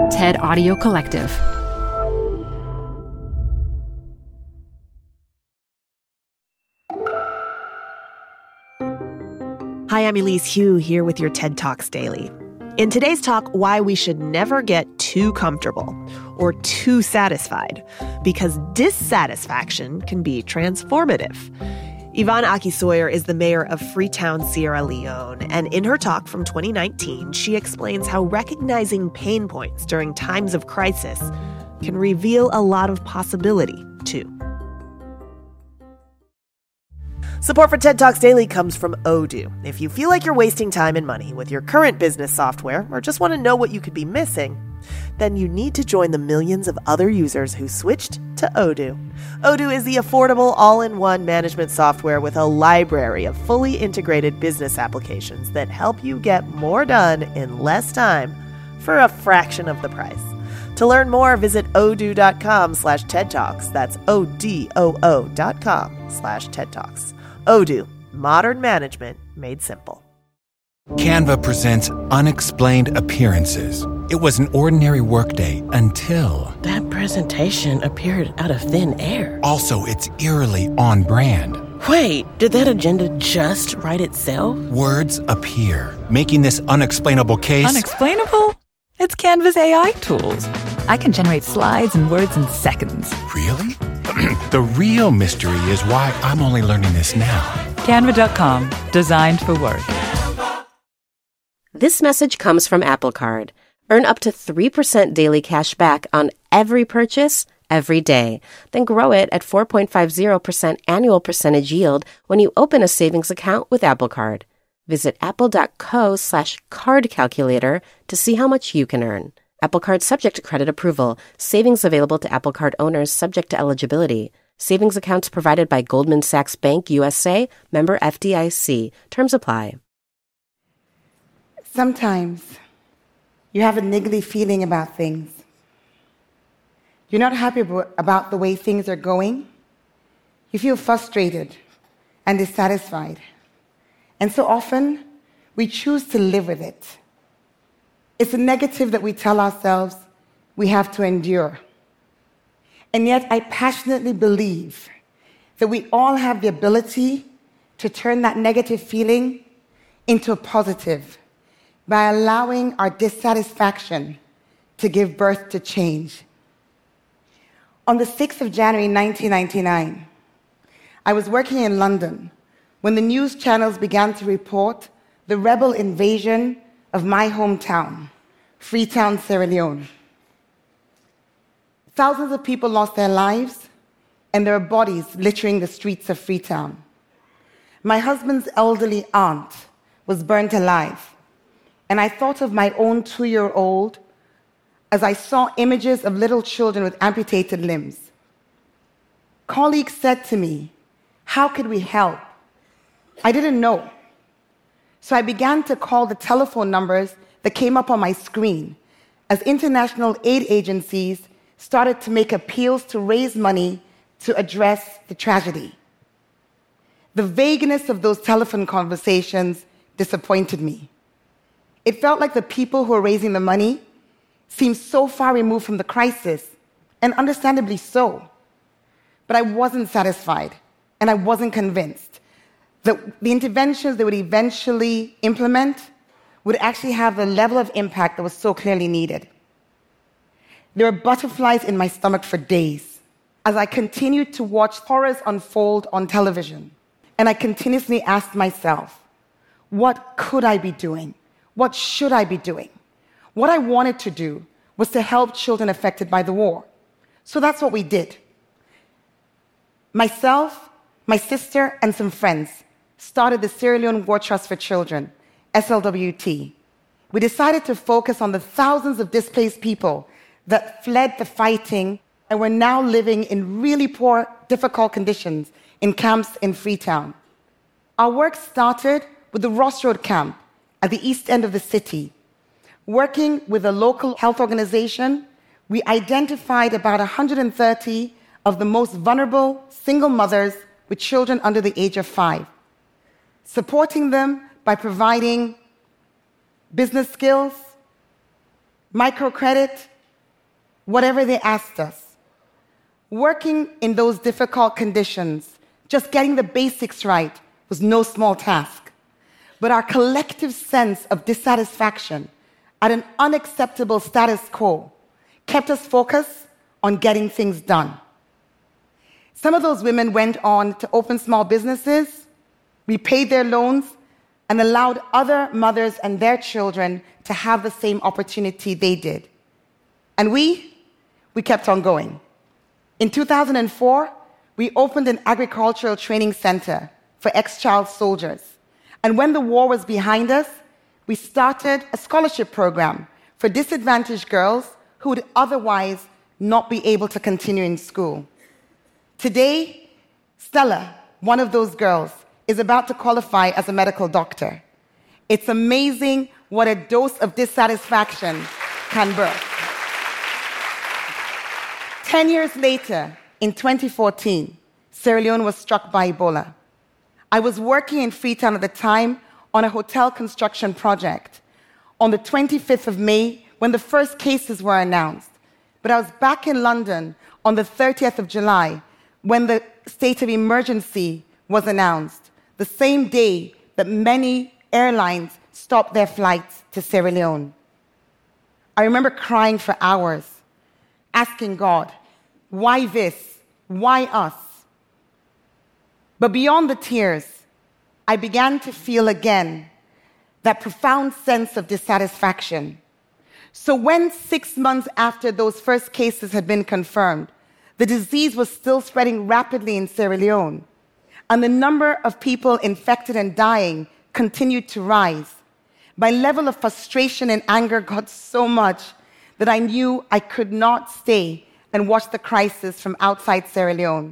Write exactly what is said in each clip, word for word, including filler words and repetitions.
TED Audio Collective. Hi, I'm Elise Hu here with your TED Talks Daily. In today's talk, why we should never get too comfortable or too satisfied, because dissatisfaction can be transformative. Yvonne Aki-Sawyer is the mayor of Freetown, Sierra Leone, and in her talk from twenty nineteen, she explains how recognizing pain points during times of crisis can reveal a lot of possibility, too. Support for TED Talks Daily comes from Odoo. If you feel like you're wasting time and money with your current business software or just want to know what you could be missing, then you need to join the millions of other users who switched to Odoo. Odoo is the affordable all-in-one management software with a library of fully integrated business applications that help you get more done in less time for a fraction of the price. To learn more, visit odoo.com slash TED Talks. That's O-D-O-O dot com slash TED Talks. Odoo, modern management made simple. Canva presents Unexplained Appearances. It was an ordinary workday until... That presentation appeared out of thin air. Also, it's eerily on brand. Wait, did that agenda just write itself? Words appear, making this unexplainable case... Unexplainable? It's Canva's A I tools. I can generate slides and words in seconds. Really? The real mystery is why I'm only learning this now. Canva dot com, designed for work. This message comes from Apple Card. Earn up to three percent daily cash back on every purchase, every day. Then grow it at four point five zero percent annual percentage yield when you open a savings account with Apple Card. Visit apple.co slash card calculator to see how much you can earn. Apple Card subject to credit approval. Savings available to Apple Card owners subject to eligibility. Savings accounts provided by Goldman Sachs Bank U S A, member F D I C. Terms apply. Sometimes you have a niggly feeling about things. You're not happy about the way things are going. You feel frustrated and dissatisfied. And so often, we choose to live with it. It's a negative that we tell ourselves we have to endure. And yet, I passionately believe that we all have the ability to turn that negative feeling into a positive by allowing our dissatisfaction to give birth to change. On the sixth of January, nineteen ninety-nine, I was working in London when the news channels began to report the rebel invasion of my hometown, Freetown, Sierra Leone. Thousands of people lost their lives, and there are bodies littering the streets of Freetown. My husband's elderly aunt was burnt alive, and I thought of my own two-year-old as I saw images of little children with amputated limbs. Colleagues said to me, "How could we help?" I didn't know. So I began to call the telephone numbers that came up on my screen as international aid agencies started to make appeals to raise money to address the tragedy. The vagueness of those telephone conversations disappointed me. It felt like the people who were raising the money seemed so far removed from the crisis, and understandably so. But I wasn't satisfied, and I wasn't convinced that the interventions they would eventually implement would actually have the level of impact that was so clearly needed. There were butterflies in my stomach for days as I continued to watch horrors unfold on television. And I continuously asked myself, what could I be doing? What should I be doing? What I wanted to do was to help children affected by the war. So that's what we did. Myself, my sister, and some friends started the Sierra Leone War Trust for Children, S L W T. We decided to focus on the thousands of displaced people that fled the fighting and were now living in really poor, difficult conditions in camps in Freetown. Our work started with the Ross Road camp at the east end of the city. Working with a local health organization, we identified about one hundred thirty of the most vulnerable single mothers with children under the age of five, supporting them by providing business skills, microcredit, whatever they asked us. Working in those difficult conditions, just getting the basics right, was no small task. But our collective sense of dissatisfaction at an unacceptable status quo kept us focused on getting things done. Some of those women went on to open small businesses, repaid their loans, and allowed other mothers and their children to have the same opportunity they did. And we, we kept on going. In two thousand four, we opened an agricultural training center for ex-child soldiers. And when the war was behind us, we started a scholarship program for disadvantaged girls who would otherwise not be able to continue in school. Today, Stella, one of those girls, is about to qualify as a medical doctor. It's amazing what a dose of dissatisfaction can birth. Ten years later, in twenty fourteen, Sierra Leone was struck by Ebola. I was working in Freetown at the time on a hotel construction project on the twenty-fifth of May when the first cases were announced. But I was back in London on the thirtieth of July when the state of emergency was announced, the same day that many airlines stopped their flights to Sierra Leone. I remember crying for hours, asking God, why this? Why us? But beyond the tears, I began to feel again that profound sense of dissatisfaction. So when six months after those first cases had been confirmed, the disease was still spreading rapidly in Sierra Leone, and the number of people infected and dying continued to rise, my level of frustration and anger got so much that I knew I could not stay and watch the crisis from outside Sierra Leone.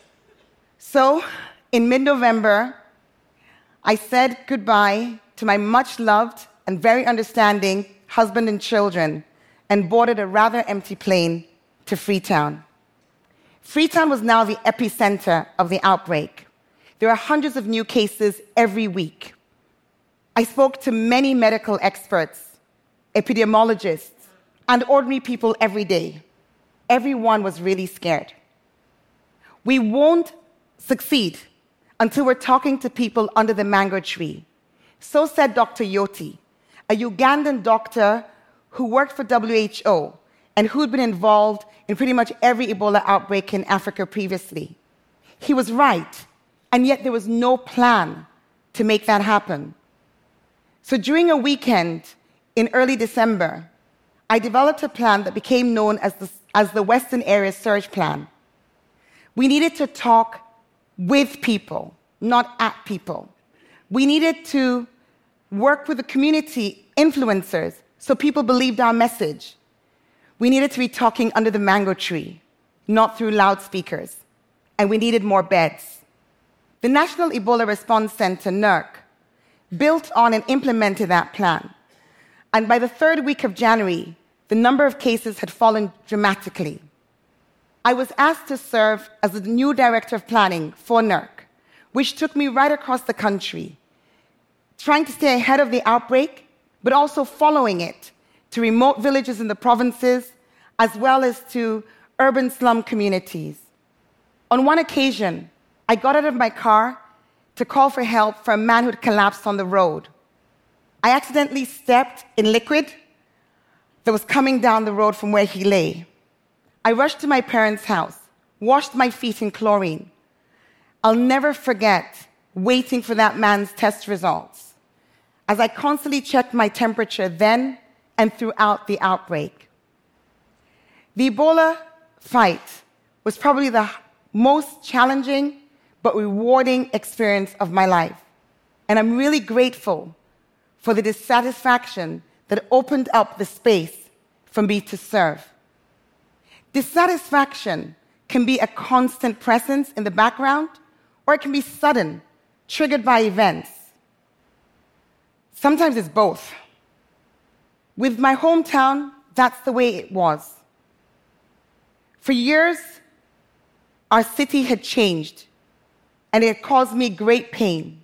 So, in mid-November, I said goodbye to my much-loved and very understanding husband and children and boarded a rather empty plane to Freetown. Freetown was now the epicenter of the outbreak. There are hundreds of new cases every week. I spoke to many medical experts, epidemiologists, and ordinary people every day. Everyone was really scared. We won't succeed until we're talking to people under the mango tree. So said Doctor Yoti, a Ugandan doctor who worked for W H O and who'd been involved in pretty much every Ebola outbreak in Africa previously. He was right, and yet there was no plan to make that happen. So during a weekend in early December, I developed a plan that became known as the, as the Western Area Surge Plan. We needed to talk with people, not at people. We needed to work with the community influencers so people believed our message. We needed to be talking under the mango tree, not through loudspeakers. And we needed more beds. The National Ebola Response Center, NERC, built on and implemented that plan. And by the third week of January, the number of cases had fallen dramatically. I was asked to serve as the new director of planning for NERC, which took me right across the country, trying to stay ahead of the outbreak, but also following it to remote villages in the provinces, as well as to urban slum communities. On one occasion, I got out of my car to call for help for a man who'd collapsed on the road. I accidentally stepped in liquid that was coming down the road from where he lay. I rushed to my parents' house, washed my feet in chlorine. I'll never forget waiting for that man's test results, as I constantly checked my temperature then and throughout the outbreak. The Ebola fight was probably the most challenging but rewarding experience of my life. And I'm really grateful for the dissatisfaction that opened up the space for me to serve. Dissatisfaction can be a constant presence in the background, or it can be sudden, triggered by events. Sometimes it's both. With my hometown, that's the way it was. For years, our city had changed, and it caused me great pain.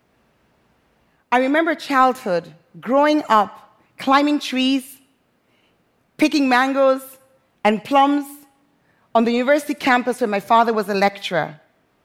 I remember childhood, growing up, climbing trees, picking mangoes, and plums on the university campus where my father was a lecturer.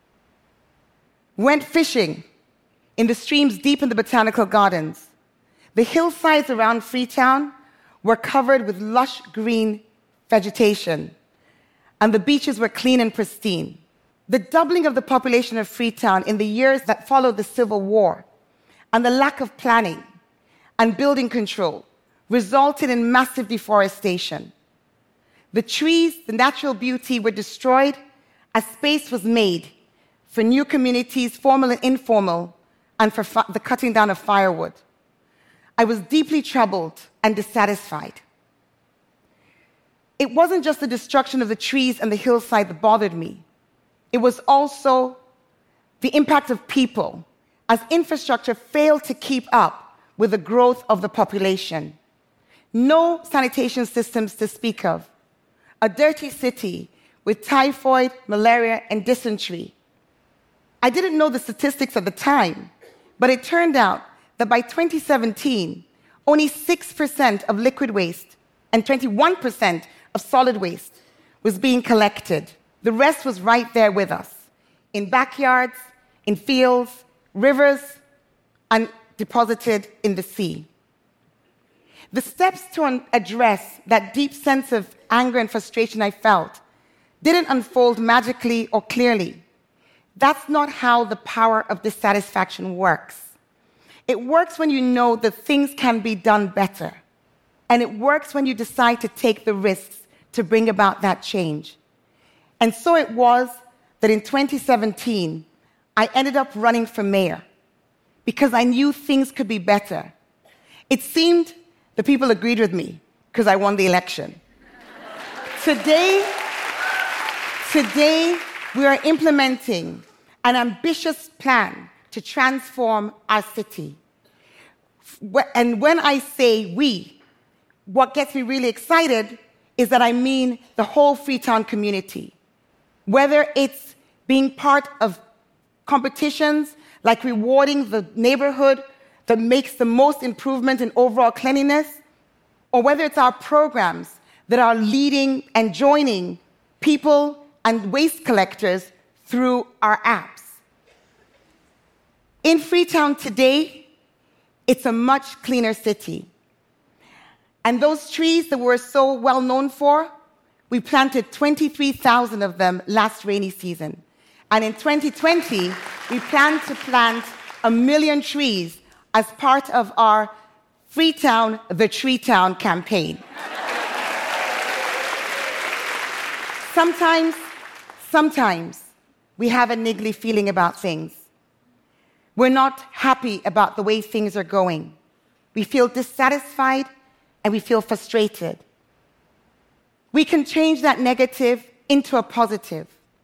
Went fishing in the streams deep in the botanical gardens. The hillsides around Freetown were covered with lush green vegetation, and the beaches were clean and pristine. The doubling of the population of Freetown in the years that followed the Civil War and the lack of planning and building control resulted in massive deforestation. The trees, the natural beauty, were destroyed as space was made for new communities, formal and informal, and for fi- the cutting down of firewood. I was deeply troubled and dissatisfied. It wasn't just the destruction of the trees and the hillside that bothered me. It was also the impact of people, as infrastructure failed to keep up with the growth of the population. No sanitation systems to speak of. A dirty city with typhoid, malaria, and dysentery. I didn't know the statistics at the time, but it turned out that by twenty seventeen, only six percent of liquid waste and twenty-one percent of solid waste was being collected. The rest was right there with us, in backyards, in fields, rivers, and deposited in the sea. The steps to un- address that deep sense of anger and frustration I felt didn't unfold magically or clearly. That's not how the power of dissatisfaction works. It works when you know that things can be done better. And it works when you decide to take the risks to bring about that change. And so it was that in twenty seventeen, I ended up running for mayor because I knew things could be better. It seemed the people agreed with me because I won the election. Today, today, we are implementing an ambitious plan to transform our city. And when I say we, what gets me really excited is that I mean the whole Freetown community. Whether it's being part of competitions, like rewarding the neighborhood that makes the most improvement in overall cleanliness, or whether it's our programs that are leading and joining people and waste collectors through our apps. In Freetown today, it's a much cleaner city. And those trees that we're so well known for, we planted twenty-three thousand of them last rainy season. And in twenty twenty, we plan to plant a million trees as part of our Freetown, the Tree Town campaign. Sometimes, sometimes, we have a niggly feeling about things. We're not happy about the way things are going. We feel dissatisfied and we feel frustrated. We can change that negative into a positive.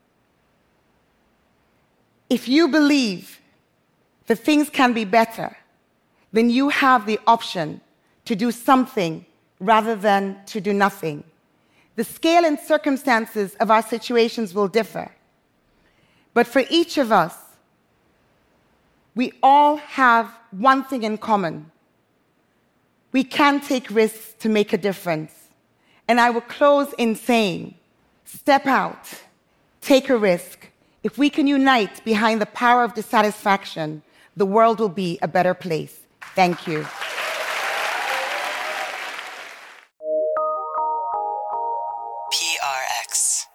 If you believe that things can be better, then you have the option to do something rather than to do nothing. The scale and circumstances of our situations will differ. But for each of us, we all have one thing in common. We can take risks to make a difference. And I will close in saying, step out, take a risk. If we can unite behind the power of dissatisfaction, the world will be a better place. Thank you. P R X.